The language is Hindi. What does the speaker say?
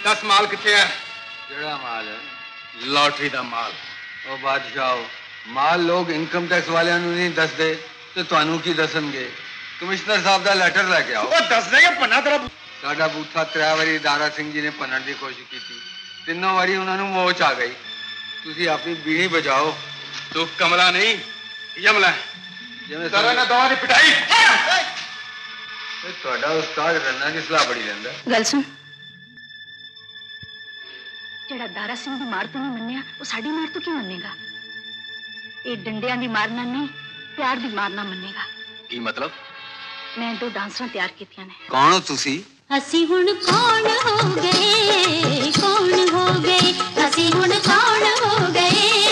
दस माल कितने है? केड़ा माल है? लॉटरी का माल। ओ बादशाह, माल लोग इनकम टैक्स वालियां नूं नहीं दसदे ते तुहानू की दसणगे? कमिश्नर साहब दा लेटर लेके आओ। ओ दस देगा पन्ना तेरा। साडा बूथा 3 वारी दारा सिंह जी ने भनण दी कोशिश की, तीनों वारी उन्हां नूं मोच आ गई। तुसीं अपनी बीड़ी बजाओ। तू कमला नहीं यमला जिवें सारा ने दवा दी पिटाई। ਤੁਹਾਡਾ ਉਸਤਾਦ ਰੰਨਾ ਦੀ ਸਲਾਹ ਬੜੀ ਲੈਂਦਾ। ਗੱਲ ਸੁਣ, ਜਿਹੜਾ ਦਾਰਾ ਸਿੰਘ ਦੀ ਮਾਰ ਤੋਂ ਨਹੀਂ ਮੰਨਿਆ ਉਹ ਸਾਡੀ ਮਾਰ ਤੋਂ ਕੀ ਮੰਨੇਗਾ? ਇਹ ਡੰਡਿਆਂ ਦੀ ਮਾਰ ਨਾਲ ਨਹੀਂ, ਪਿਆਰ ਦੀ ਮਾਰ ਨਾਲ ਮੰਨੇਗਾ। ਕੀ ਮਤਲਬ? ਮੈਂ 2 ਡਾਂਸਰਾਂ ਤਿਆਰ ਕੀਤੀਆਂ ਨੇ। ਕੌਣ ਹੋ ਤੁਸੀਂ? ਅਸੀਂ ਹੁਣ ਕੌਣ ਹੋ ਗਏ, ਕੌਣ ਹੋ ਗਏ, ਅਸੀਂ ਹੁਣ ਕੌਣ ਹੋ ਗਏ।